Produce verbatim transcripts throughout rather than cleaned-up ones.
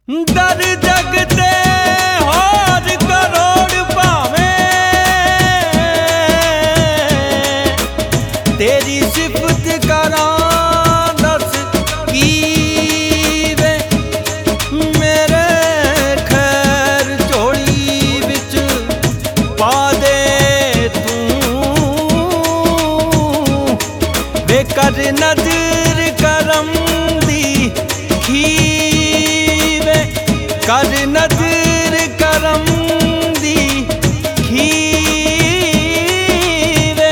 दर जगते होर करोड़ भावें तेरी सिफत करां दस की वे मेरे खैर झोली विच पा दे तू वे कर नजर करम दी खीवे कर नजर करम दी खीवे।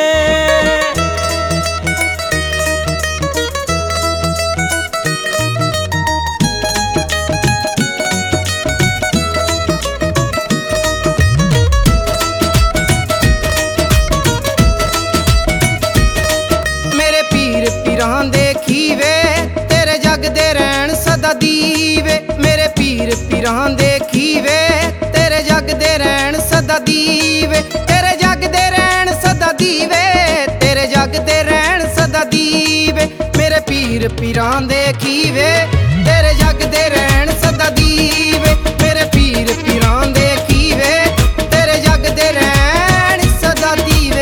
मेरे पीर पीरां दे खीवे तेरे जग दे रहन सदा दीवे। मेरे पीर पीरां दे खीवे तेरे जग दे रहन सदा दीवे। तेरे जग दे रहन सदा दीवे तेरे जग दे रहन सदा दीवे। मेरे पीर पीरां दे खीवे तेरे जग दे रहन सदा दीवे। मेरे पीर पीरां दे खीवे तेरे जग दे रहन सदा दीवे।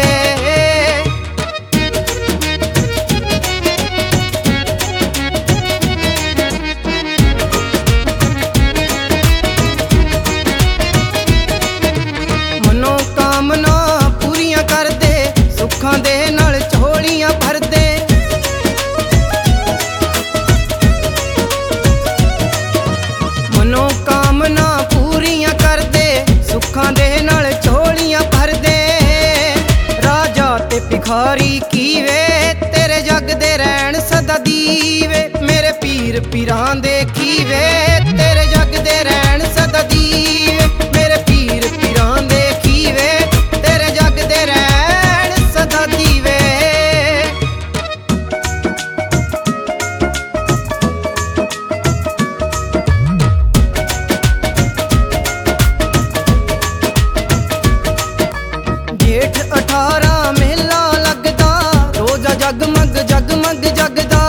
मनोकामना पूरियां कर दे सुखां दे नाल झोलियां भर दे। मनोकामना पूरियां कर दे सुखां दे नाल झोलियां भर दे। राजा ते भिखारी कीवे तेरे जग दे रहन सदा दीवे। मेरे पीर पीरां दे खीवे तेरे जग दे रहन सदा दीवे। मेरे पीर पीरां दे खीवे तेरे जग दे रहन सदा दीवे। जेठ अठारह मेला लगदा रोजा जगमग जगमग जगदा।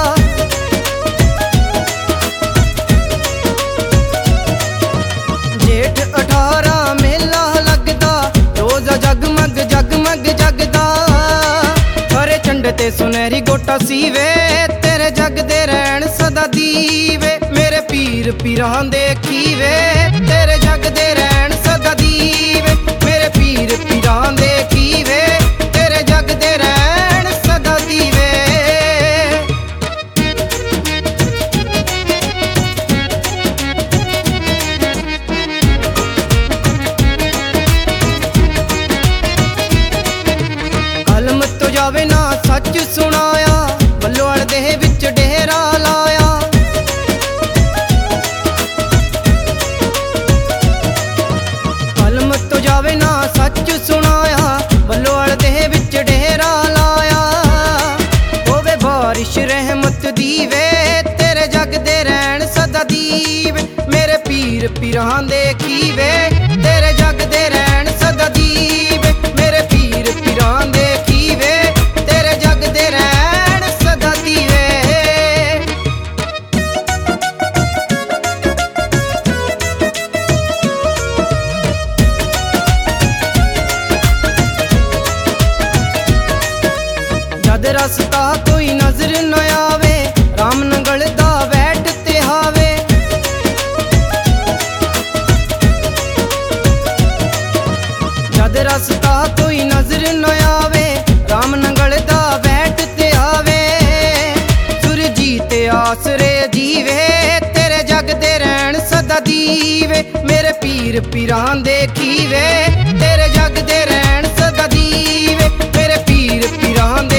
जेठ अठारह मेला लगदा रोजा जगमग जगमग जगदा। हरे चंड ते सुनहरी गोटा सीवे तेरे जग दे रहन सदा दीवे। मेरे पीर पीरां दे खीवे तेरे जग दे रहन सदा दीवे। मेरे पीर पीरां दे खीवे तेरे जग दे रहन सदा दीवे। कलम तो जावे ना सच सुनाया बल्लोड़ दे विच डेरा लाया। कलम तो जावे ना सच सुनाया बल्लोड़ दे विच डेरा लाया। होवे बारिश रहमत दीवे तेरे जग दे रहन सदा दीवे। मेरे पीर पीरां दे खीवे तेरे जग दे रहन सदा दीवे। मेरे पीर पीरां दे खीवे तेरे जग दे रहन सदा दीवे। जद रस्ता कोई नजर न आवे राम नंगल दा बैठ ते हावे। जद रस्ता कोई नजर न आवे राम नंगल दा बैठ ते आवे। सुरजीत आसरे जीवे तेरे जग दे रहन सदा दीवे। मेरे पीर पीरां दे खीवे तेरे जग दे रहन सदा दीवे। मेरे पीर पीरां दे